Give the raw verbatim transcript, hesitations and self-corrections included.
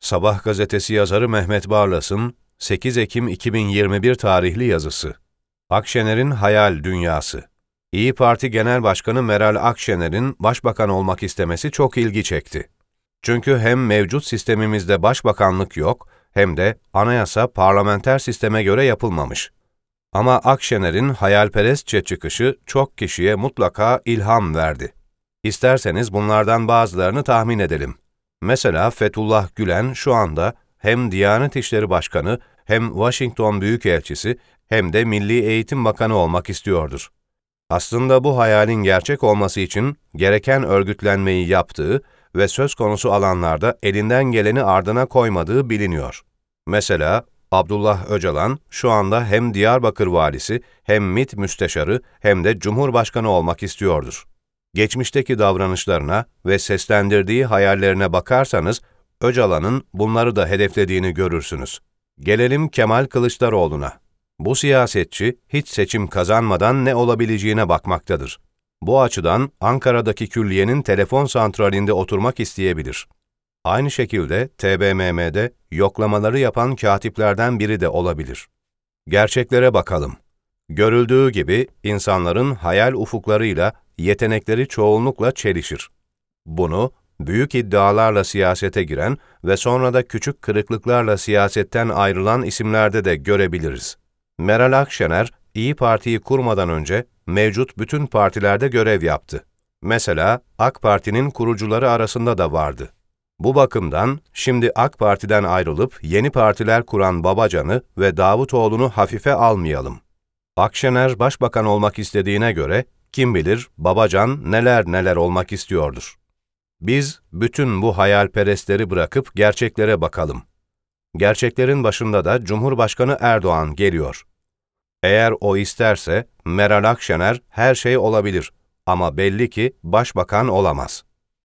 Sabah gazetesi yazarı Mehmet Barlas'ın sekiz Ekim iki bin yirmi bir tarihli yazısı. Akşener'in hayal dünyası. İyi Parti Genel Başkanı Meral Akşener'in başbakan olmak istemesi çok ilgi çekti. Çünkü hem mevcut sistemimizde başbakanlık yok, hem de anayasa parlamenter sisteme göre yapılmamış. Ama Akşener'in hayalperestçe çıkışı çok kişiye mutlaka ilham verdi. İsterseniz bunlardan bazılarını tahmin edelim. Mesela Fethullah Gülen şu anda hem Diyanet İşleri Başkanı, hem Washington Büyükelçisi, hem de Milli Eğitim Bakanı olmak istiyordur. Aslında bu hayalin gerçek olması için gereken örgütlenmeyi yaptığı ve söz konusu alanlarda elinden geleni ardına koymadığı biliniyor. Mesela Abdullah Öcalan şu anda hem Diyarbakır valisi, hem MİT müsteşarı, hem de Cumhurbaşkanı olmak istiyordur. Geçmişteki davranışlarına ve seslendirdiği hayallerine bakarsanız, Öcalan'ın bunları da hedeflediğini görürsünüz. Gelelim Kemal Kılıçdaroğlu'na. Bu siyasetçi hiç seçim kazanmadan ne olabileceğine bakmaktadır. Bu açıdan Ankara'daki külliyenin telefon santralinde oturmak isteyebilir. Aynı şekilde T B M M'de yoklamaları yapan katiplerden biri de olabilir. Gerçeklere bakalım. Görüldüğü gibi insanların hayal ufuklarıyla yetenekleri çoğunlukla çelişir. Bunu büyük iddialarla siyasete giren ve sonra da küçük kırıklıklarla siyasetten ayrılan isimlerde de görebiliriz. Meral Akşener, İyi Parti'yi kurmadan önce mevcut bütün partilerde görev yaptı. Mesela AK Parti'nin kurucuları arasında da vardı. Bu bakımdan şimdi AK Parti'den ayrılıp yeni partiler kuran Babacan'ı ve Davutoğlu'nu hafife almayalım. Akşener başbakan olmak istediğine göre kim bilir Babacan neler neler olmak istiyordur. Biz bütün bu hayalperestleri bırakıp gerçeklere bakalım. Gerçeklerin başında da Cumhurbaşkanı Erdoğan geliyor. Eğer o isterse Meral Akşener her şey olabilir ama belli ki başbakan olamaz.